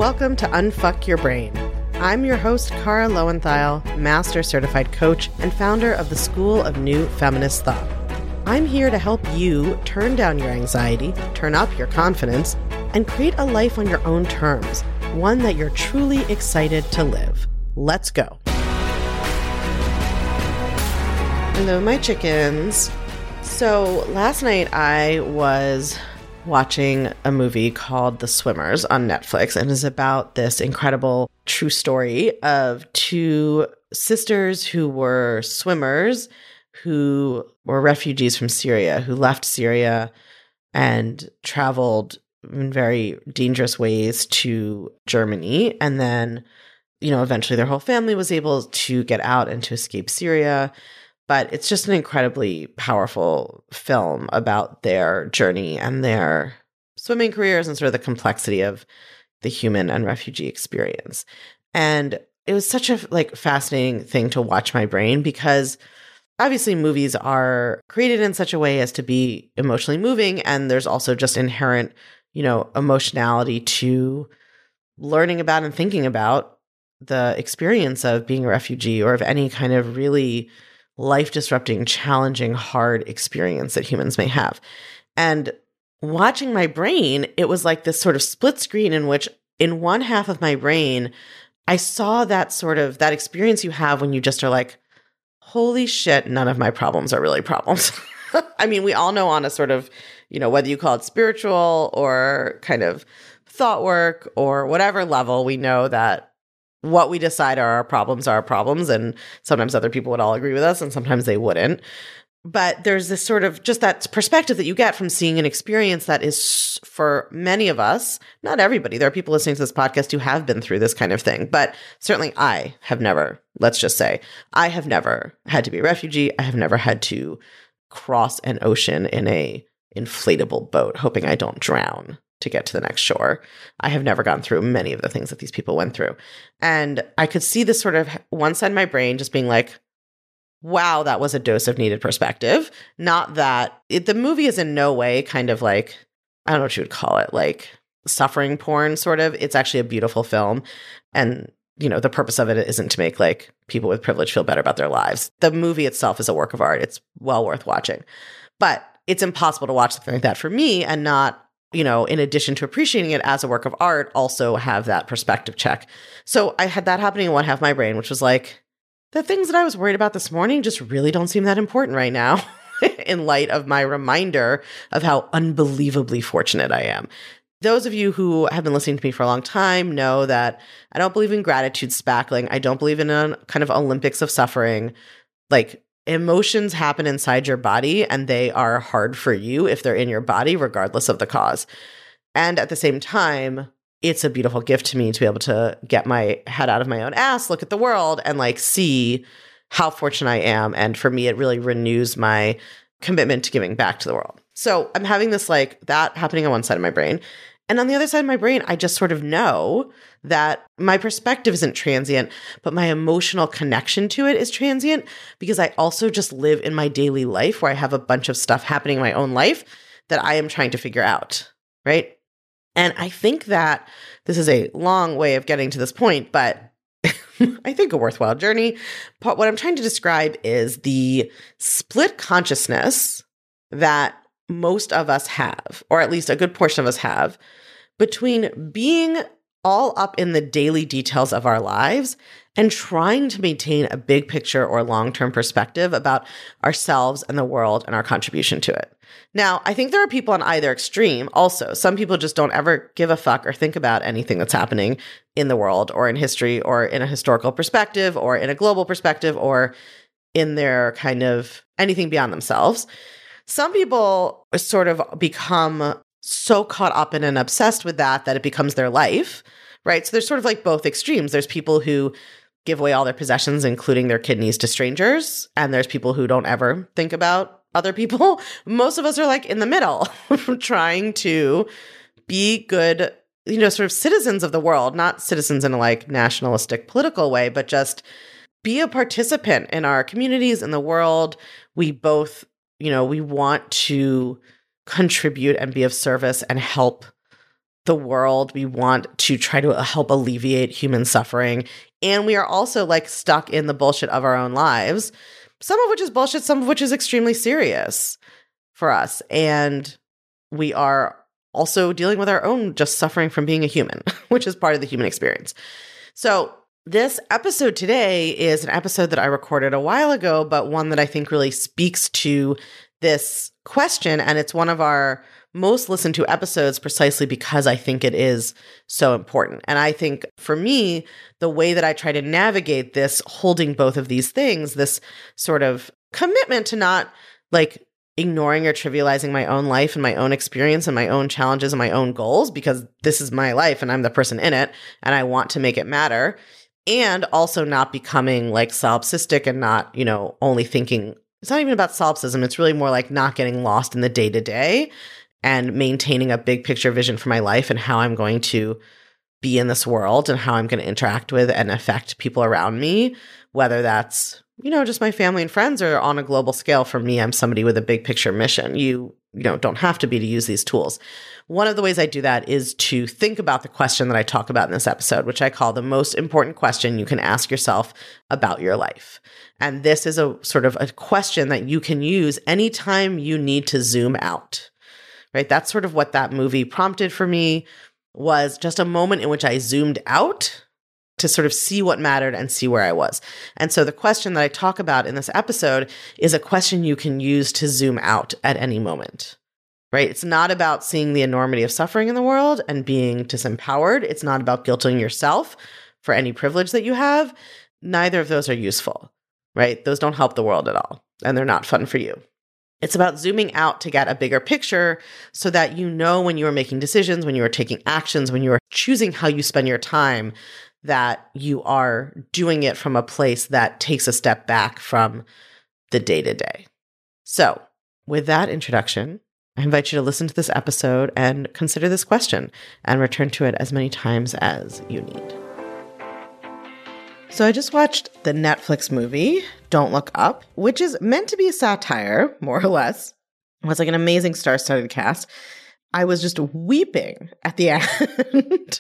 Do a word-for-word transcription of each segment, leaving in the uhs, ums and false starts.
Welcome to Unfuck Your Brain. I'm your host, Kara Lowenthal, Master Certified Coach and founder of the School of New Feminist Thought. I'm here to help you turn down your anxiety, turn up your confidence, and create a life on your own terms, one that you're truly excited to live. Let's go. Hello, my chickens. So last night I was watching a movie called The Swimmers on Netflix, and it's about this incredible true story of two sisters who were swimmers who were refugees from Syria, who left Syria and traveled in very dangerous ways to Germany. And then, you know, eventually their whole family was able to get out and to escape Syria. But it's just an incredibly powerful film about their journey and their swimming careers and sort of the complexity of the human and refugee experience. And it was such a like fascinating thing to watch my brain, because obviously movies are created in such a way as to be emotionally moving. And there's also just inherent, you know, emotionality to learning about and thinking about the experience of being a refugee or of any kind of really life-disrupting, challenging, hard experience that humans may have. And watching my brain, it was like this sort of split screen in which in one half of my brain, I saw that sort of, that experience you have when you just are like, holy shit, none of my problems are really problems. I mean, we all know on a sort of, you know, whether you call it spiritual or kind of thought work or whatever level, we know that what we decide are our problems are our problems. And sometimes other people would all agree with us and sometimes they wouldn't. But there's this sort of just that perspective that you get from seeing an experience that is, for many of us, not everybody. There are people listening to this podcast who have been through this kind of thing. But certainly I have never, let's just say, I have never had to be a refugee. I have never had to cross an ocean in a inflatable boat, hoping I don't drown to get to the next shore. I have never gone through many of the things that these people went through. And I could see this sort of one side of my brain just being like, wow, that was a dose of needed perspective. Not that it, the movie is in no way kind of like, I don't know what you would call it, like suffering porn sort of. It's actually a beautiful film. And, you know, the purpose of it isn't to make like people with privilege feel better about their lives. The movie itself is a work of art. It's well worth watching. But it's impossible to watch something like that for me and not, you know, in addition to appreciating it as a work of art, also have that perspective check. So I had that happening in one half of my brain, which was like, the things that I was worried about this morning just really don't seem that important right now in light of my reminder of how unbelievably fortunate I am. Those of you who have been listening to me for a long time know that I don't believe in gratitude spackling. I don't believe in a kind of Olympics of suffering. Like, emotions happen inside your body and they are hard for you if they're in your body, regardless of the cause. And at the same time, it's a beautiful gift to me to be able to get my head out of my own ass, look at the world and like see how fortunate I am. And for me, it really renews my commitment to giving back to the world. So I'm having this like that happening on one side of my brain. And on the other side of my brain, I just sort of know that my perspective isn't transient, but my emotional connection to it is transient, because I also just live in my daily life where I have a bunch of stuff happening in my own life that I am trying to figure out, right? And I think that this is a long way of getting to this point, but I think a worthwhile journey. But what I'm trying to describe is the split consciousness that most of us have, or at least a good portion of us have, between being all up in the daily details of our lives and trying to maintain a big picture or long-term perspective about ourselves and the world and our contribution to it. Now, I think there are people on either extreme also. Some people just don't ever give a fuck or think about anything that's happening in the world or in history or in a historical perspective or in a global perspective or in their kind of anything beyond themselves. Some people sort of become so caught up in and obsessed with that that it becomes their life, right? So there's sort of like both extremes. There's people who give away all their possessions, including their kidneys, to strangers. And there's people who don't ever think about other people. Most of us are like in the middle, trying to be good, you know, sort of citizens of the world, not citizens in a like nationalistic political way, but just be a participant in our communities, in the world. We both, you know, we want to contribute and be of service and help the world. We want to try to help alleviate human suffering. And we are also like stuck in the bullshit of our own lives, some of which is bullshit, some of which is extremely serious for us. And we are also dealing with our own just suffering from being a human, which is part of the human experience. So this episode today is an episode that I recorded a while ago, but one that I think really speaks to this question. And it's one of our most listened to episodes precisely because I think it is so important. And I think for me, the way that I try to navigate this, holding both of these things, this sort of commitment to not like ignoring or trivializing my own life and my own experience and my own challenges and my own goals, because this is my life and I'm the person in it and I want to make it matter. And also not becoming like solipsistic and not, you know, only thinking, it's not even about solipsism. It's really more like not getting lost in the day to day and maintaining a big picture vision for my life and how I'm going to be in this world and how I'm going to interact with and affect people around me, whether that's, you know, just my family and friends or on a global scale. For me, I'm somebody with a big picture mission. You, you know, don't have to be to use these tools. One of the ways I do that is to think about the question that I talk about in this episode, which I call the most important question you can ask yourself about your life. And this is a sort of a question that you can use anytime you need to zoom out, right? That's sort of what that movie prompted for me, was just a moment in which I zoomed out to sort of see what mattered and see where I was. And so the question that I talk about in this episode is a question you can use to zoom out at any moment, right? It's not about seeing the enormity of suffering in the world and being disempowered. It's not about guilting yourself for any privilege that you have. Neither of those are useful, right? Those don't help the world at all, and they're not fun for you. It's about zooming out to get a bigger picture so that you know when you are making decisions, when you are taking actions, when you are choosing how you spend your time, that you are doing it from a place that takes a step back from the day-to-day. So with that introduction, I invite you to listen to this episode and consider this question and return to it as many times as you need. So I just watched the Netflix movie, Don't Look Up, which is meant to be a satire, more or less. It was like an amazing star-studded cast. I was just weeping at the end.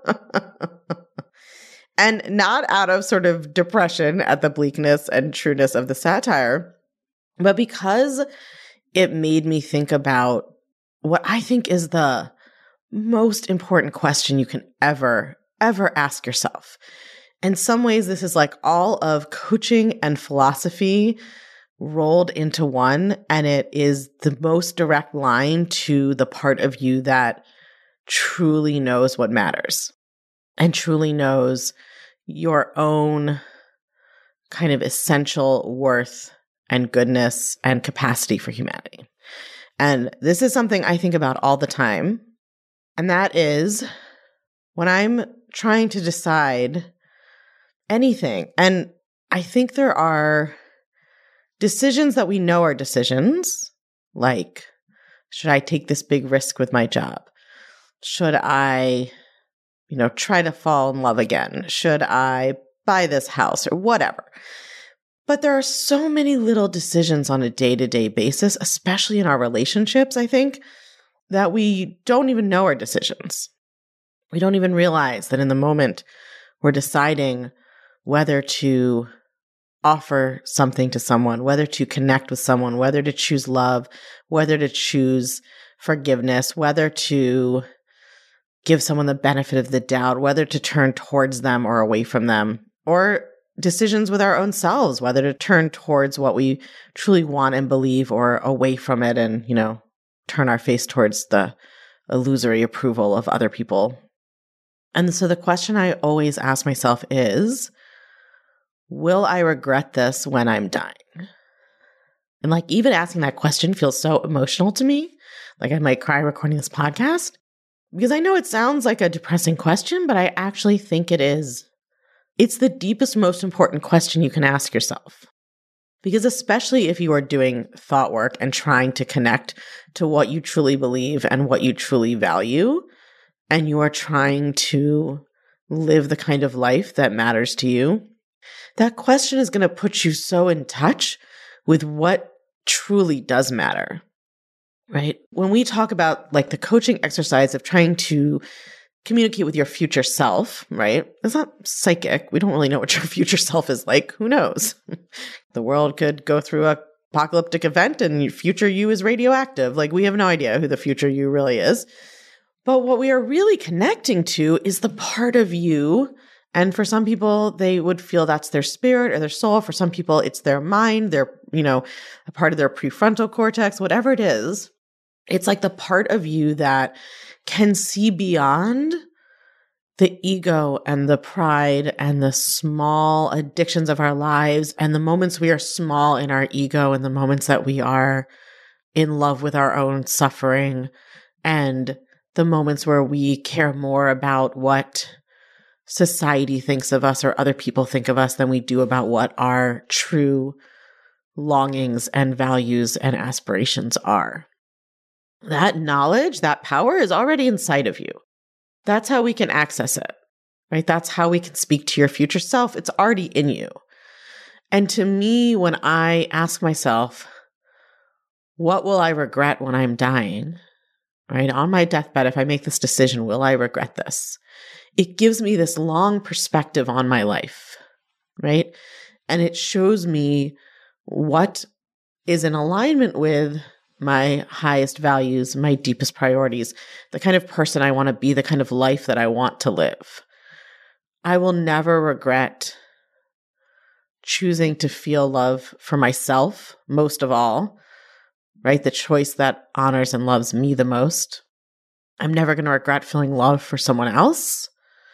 And not out of sort of depression at the bleakness and trueness of the satire, but because it made me think about what I think is the most important question you can ever, ever ask yourself. In some ways, this is like all of coaching and philosophy rolled into one, and it is the most direct line to the part of you that truly knows what matters and truly knows your own kind of essential worth and goodness and capacity for humanity. And this is something I think about all the time. And that is when I'm trying to decide anything. And I think there are decisions that we know are decisions, like, should I take this big risk with my job? Should I, you know, try to fall in love again? Should I buy this house or whatever? But there are so many little decisions on a day-to-day basis, especially in our relationships, I think, that we don't even know are decisions. We don't even realize that in the moment we're deciding whether to offer something to someone, whether to connect with someone, whether to choose love, whether to choose forgiveness, whether to give someone the benefit of the doubt, whether to turn towards them or away from them, or decisions with our own selves, whether to turn towards what we truly want and believe or away from it and, you know, turn our face towards the illusory approval of other people. And so the question I always ask myself is, will I regret this when I'm dying? And like even asking that question feels so emotional to me. Like I might cry recording this podcast because I know it sounds like a depressing question, but I actually think it is. It's the deepest, most important question you can ask yourself. Because especially if you are doing thought work and trying to connect to what you truly believe and what you truly value, and you are trying to live the kind of life that matters to you, that question is going to put you so in touch with what truly does matter. right? When we talk about like the coaching exercise of trying to communicate with your future self, right? It's not psychic. We don't really know what your future self is like. Who knows? The world could go through a apocalyptic event and future you is radioactive. Like, we have no idea who the future you really is. But what we are really connecting to is the part of you. And for some people, they would feel that's their spirit or their soul. For some people, it's their mind, their, you know, a part of their prefrontal cortex, whatever it is. It's like the part of you that can see beyond the ego and the pride and the small addictions of our lives and the moments we are small in our ego and the moments that we are in love with our own suffering and the moments where we care more about what society thinks of us or other people think of us than we do about what our true longings and values and aspirations are. That knowledge, that power is already inside of you. That's how we can access it, right? That's how we can speak to your future self. It's already in you. And to me, when I ask myself, what will I regret when I'm dying, right? On my deathbed, if I make this decision, will I regret this? It gives me this long perspective on my life, right? And it shows me what is in alignment with my highest values, my deepest priorities, the kind of person I want to be, the kind of life that I want to live. I will never regret choosing to feel love for myself, most of all, right? The choice that honors and loves me the most. I'm never going to regret feeling love for someone else,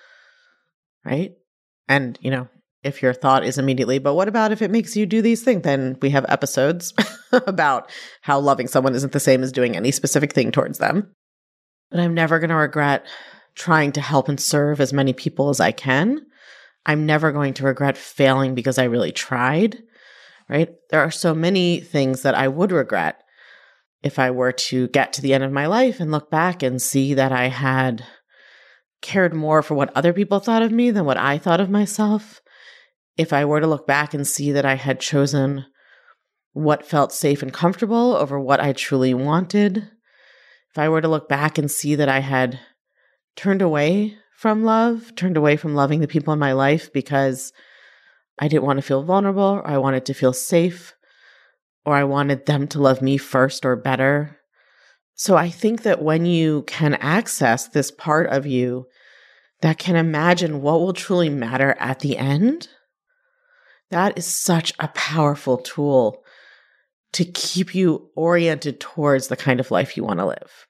right? And, you know, if your thought is immediately, but what about if it makes you do these things? Then we have episodes about how loving someone isn't the same as doing any specific thing towards them. But I'm never going to regret trying to help and serve as many people as I can. I'm never going to regret failing because I really tried, right? There are so many things that I would regret if I were to get to the end of my life and look back and see that I had cared more for what other people thought of me than what I thought of myself. If I were to look back and see that I had chosen what felt safe and comfortable over what I truly wanted, if I were to look back and see that I had turned away from love, turned away from loving the people in my life because I didn't want to feel vulnerable, or I wanted to feel safe, or I wanted them to love me first or better. So I think that when you can access this part of you that can imagine what will truly matter at the end, that is such a powerful tool to keep you oriented towards the kind of life you want to live.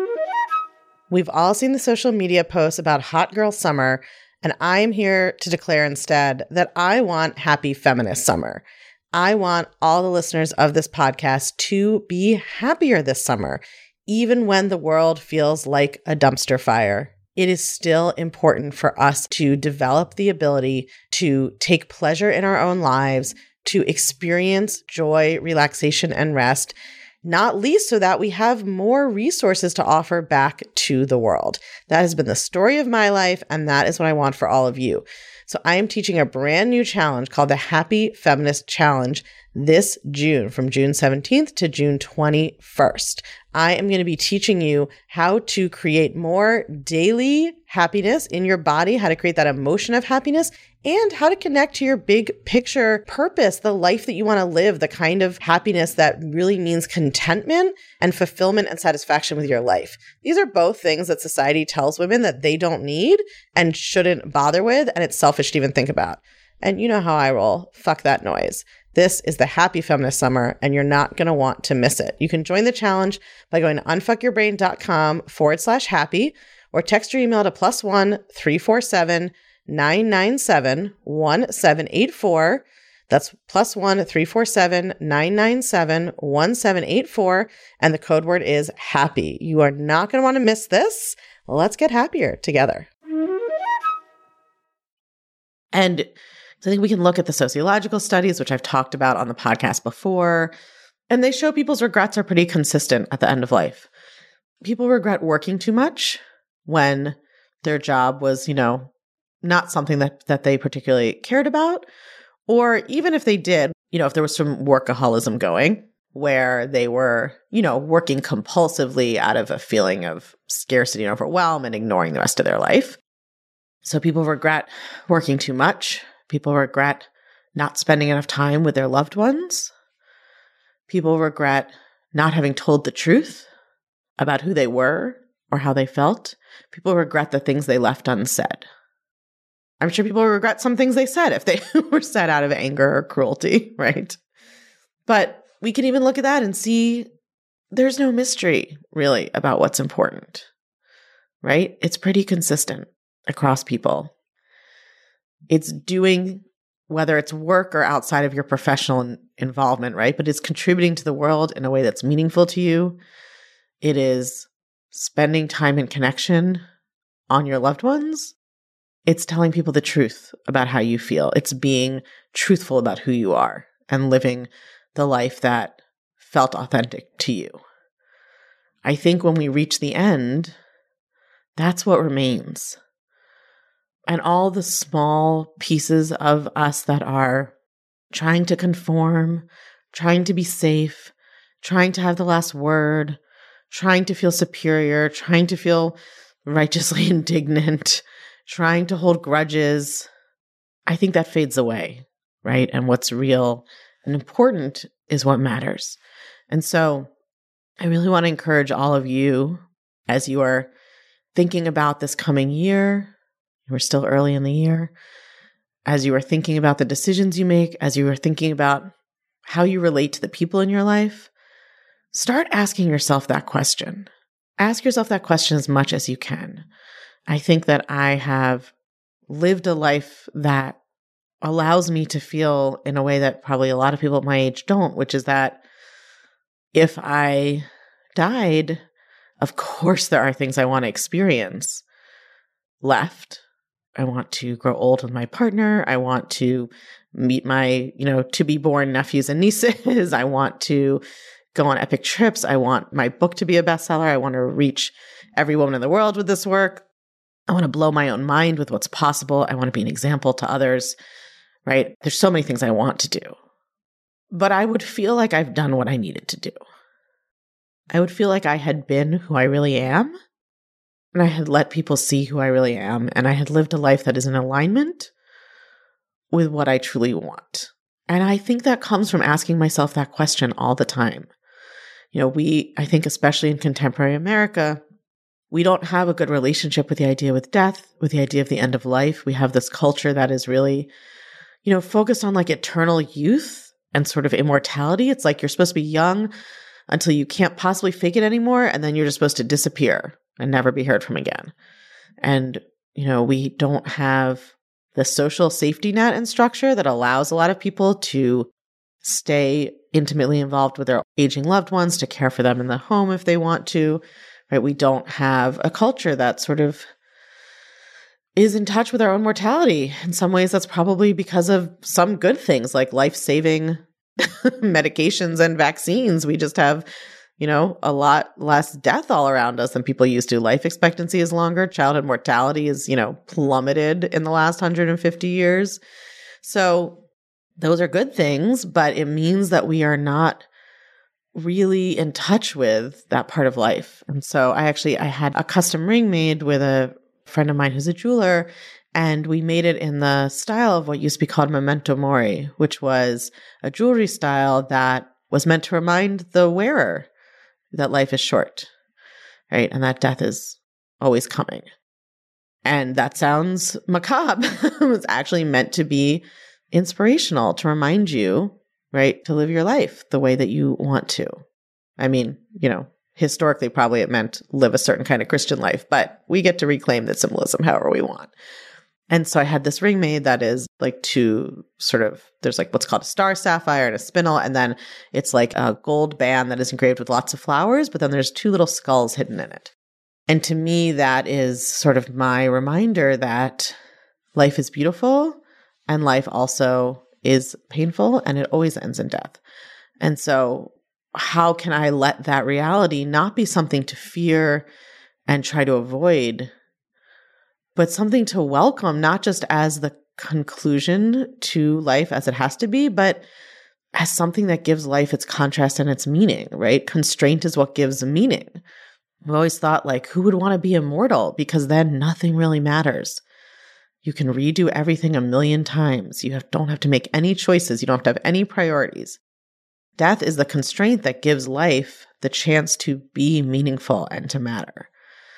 We've all seen the social media posts about hot girl summer, and I'm here to declare instead that I want happy feminist summer. I want all the listeners of this podcast to be happier this summer, even when the world feels like a dumpster fire. It is still important for us to develop the ability to take pleasure in our own lives, to experience joy, relaxation, and rest, not least so that we have more resources to offer back to the world. That has been the story of my life, and that is what I want for all of you. So I am teaching a brand new challenge called the Happy Feminist Challenge this June, from June seventeenth to June twenty-first. I am going to be teaching you how to create more daily happiness in your body, how to create that emotion of happiness, and how to connect to your big picture purpose, the life that you want to live, the kind of happiness that really means contentment and fulfillment and satisfaction with your life. These are both things that society tells women that they don't need and shouldn't bother with, and it's selfish to even think about. And you know how I roll. Fuck that noise. This is the Happy Feminist Summer, and you're not going to want to miss it. You can join the challenge by going to unfuckyourbrain.com forward slash happy, or text your email to plus one three four seven nine nine seven one seven eight four. That's plus one three four seven nine nine seven one seven eight four, and the code word is happy. You are not going to want to miss this. Let's get happier together. And so I think we can look at the sociological studies, which I've talked about on the podcast before, and they show people's regrets are pretty consistent at the end of life. People regret working too much when their job was, you know, not something that, that they particularly cared about. Or even if they did, you know, if there was some workaholism going, where they were, you know, working compulsively out of a feeling of scarcity and overwhelm and ignoring the rest of their life. So people regret working too much. People regret not spending enough time with their loved ones. People regret not having told the truth about who they were or how they felt. People regret the things they left unsaid. I'm sure people regret some things they said if they were said out of anger or cruelty, right? But we can even look at that and see there's no mystery really about what's important, right? It's pretty consistent across people. It's doing, whether it's work or outside of your professional involvement, right? But it's contributing to the world in a way that's meaningful to you. It is spending time in connection on your loved ones. It's telling people the truth about how you feel. It's being truthful about who you are and living the life that felt authentic to you. I think when we reach the end, that's what remains. And all the small pieces of us that are trying to conform, trying to be safe, trying to have the last word, trying to feel superior, trying to feel righteously indignant, trying to hold grudges, I think that fades away, right? And what's real and important is what matters. And so I really want to encourage all of you as you are thinking about this coming year, we're still early in the year, as you are thinking about the decisions you make, as you are thinking about how you relate to the people in your life, start asking yourself that question. Ask yourself that question as much as you can. I think that I have lived a life that allows me to feel in a way that probably a lot of people at my age don't, which is that if I died, of course there are things I want to experience left. I want to grow old with my partner. I want to meet my, you know, to-be-born nephews and nieces. I want to go on epic trips. I want my book to be a bestseller. I want to reach every woman in the world with this work. I want to blow my own mind with what's possible. I want to be an example to others, right? There's so many things I want to do. But I would feel like I've done what I needed to do. I would feel like I had been who I really am, and I had let people see who I really am, and I had lived a life that is in alignment with what I truly want. And I think that comes from asking myself that question all the time. You know, we, I think especially in contemporary America, we don't have a good relationship with the idea with death, with the idea of the end of life. We have this culture that is really, you know, focused on like eternal youth and sort of immortality. It's like you're supposed to be young until you can't possibly fake it anymore, and then you're just supposed to disappear and never be heard from again. And, you know, we don't have the social safety net and structure that allows a lot of people to stay intimately involved with their aging loved ones, to care for them in the home if they want to. Right? We don't have a culture that sort of is in touch with our own mortality. In some ways, that's probably because of some good things like life-saving medications and vaccines. We just have, you know, a lot less death all around us than people used to. Life expectancy is longer. Childhood mortality is, you know, plummeted in the last one hundred fifty years. So those are good things, but it means that we are not really in touch with that part of life. And so I actually, I had a custom ring made with a friend of mine who's a jeweler, and we made it in the style of what used to be called memento mori, which was a jewelry style that was meant to remind the wearer that life is short, right? And that death is always coming. And that sounds macabre. It's actually meant to be inspirational, to remind you, right, to live your life the way that you want to. I mean, you know, historically, probably it meant live a certain kind of Christian life, but we get to reclaim that symbolism however we want. And so I had this ring made that is like two sort of, there's like what's called a star sapphire and a spinel, and then it's like a gold band that is engraved with lots of flowers, but then there's two little skulls hidden in it. And to me, that is sort of my reminder that life is beautiful and life also is painful, and it always ends in death. And so how can I let that reality not be something to fear and try to avoid, but something to welcome, not just as the conclusion to life as it has to be, but as something that gives life its contrast and its meaning, right? Constraint is what gives meaning. I've always thought, like, who would want to be immortal? Because then nothing really matters. You can redo everything a million times. You have, don't have to make any choices. You don't have to have any priorities. Death is the constraint that gives life the chance to be meaningful and to matter.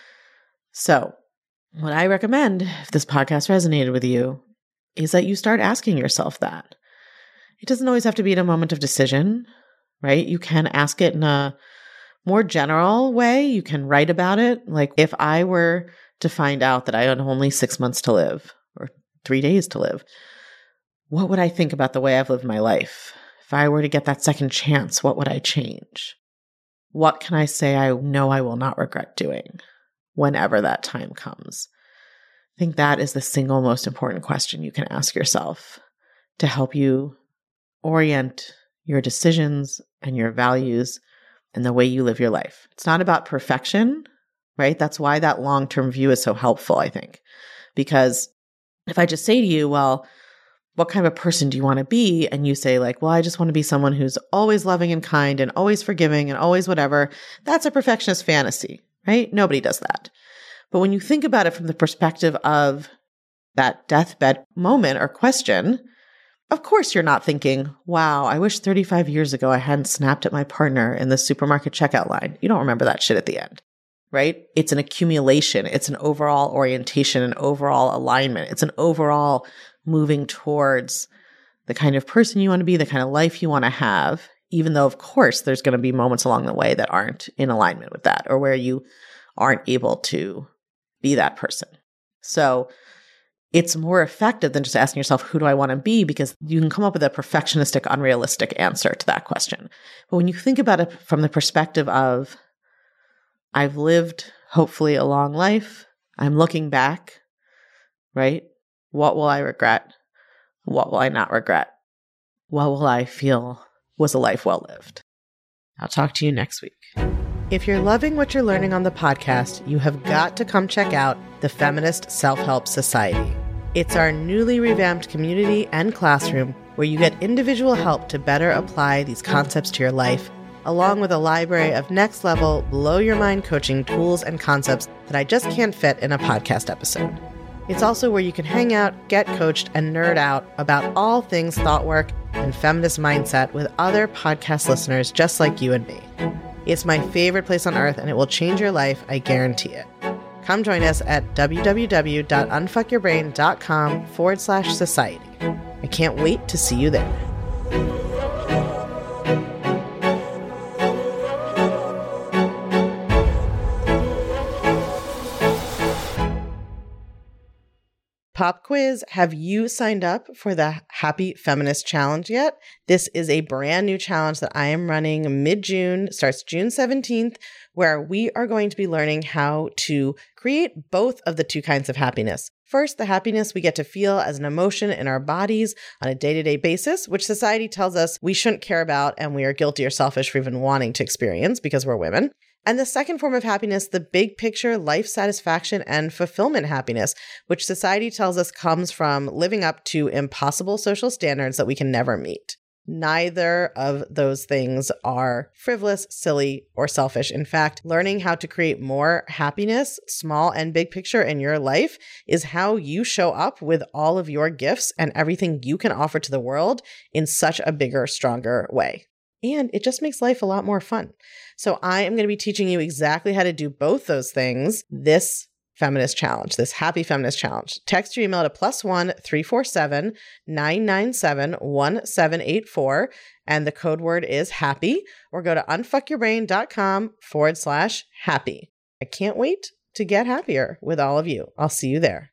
So, what I recommend, if this podcast resonated with you, is that you start asking yourself that. It doesn't always have to be in a moment of decision, right? You can ask it in a more general way. You can write about it. Like, if I were to find out that I had only six months to live or three days to live, what would I think about the way I've lived my life? If I were to get that second chance, what would I change? What can I say I know I will not regret doing whenever that time comes? I think that is the single most important question you can ask yourself to help you orient your decisions and your values and the way you live your life. It's not about perfection, right? That's why that long-term view is so helpful, I think. Because if I just say to you, well, what kind of a person do you want to be? And you say like, well, I just want to be someone who's always loving and kind and always forgiving and always whatever. That's a perfectionist fantasy, right? Nobody does that. But when you think about it from the perspective of that deathbed moment or question, of course you're not thinking, wow, I wish thirty-five years ago I hadn't snapped at my partner in the supermarket checkout line. You don't remember that shit at the end, right? It's an accumulation. It's an overall orientation, an overall alignment. It's an overall moving towards the kind of person you want to be, the kind of life you want to have, even though, of course, there's going to be moments along the way that aren't in alignment with that or where you aren't able to be that person. So it's more effective than just asking yourself, who do I want to be? Because you can come up with a perfectionistic, unrealistic answer to that question. But when you think about it from the perspective of, I've lived hopefully a long life, I'm looking back, right? What will I regret? What will I not regret? What will I feel was a life well lived? I'll talk to you next week. If you're loving what you're learning on the podcast, you have got to come check out the Feminist Self-Help Society. It's our newly revamped community and classroom where you get individual help to better apply these concepts to your life, along with a library of next-level, blow-your-mind coaching tools and concepts that I just can't fit in a podcast episode. It's also where you can hang out, get coached, and nerd out about all things thought work and feminist mindset with other podcast listeners just like you and me. It's my favorite place on earth, and it will change your life, I guarantee it. Come join us at www.unfuckyourbrain.com forward slash society. I can't wait to see you there. Pop quiz, have you signed up for the Happy Feminist Challenge yet? This is a brand new challenge that I am running mid-June, starts June seventeenth, where we are going to be learning how to create both of the two kinds of happiness. First, the happiness we get to feel as an emotion in our bodies on a day-to-day basis, which society tells us we shouldn't care about and we are guilty or selfish for even wanting to experience because we're women. And the second form of happiness, the big picture life satisfaction and fulfillment happiness, which society tells us comes from living up to impossible social standards that we can never meet. Neither of those things are frivolous, silly, or selfish. In fact, learning how to create more happiness, small and big picture in your life, is how you show up with all of your gifts and everything you can offer to the world in such a bigger, stronger way. And it just makes life a lot more fun. So I am going to be teaching you exactly how to do both those things this feminist challenge, this Happy Feminist Challenge. Text your email to plus one three four seven nine nine seven one seven eight four, and the code word is happy, or go to unfuckyourbrain.com forward slash happy. I can't wait to get happier with all of you. I'll see you there.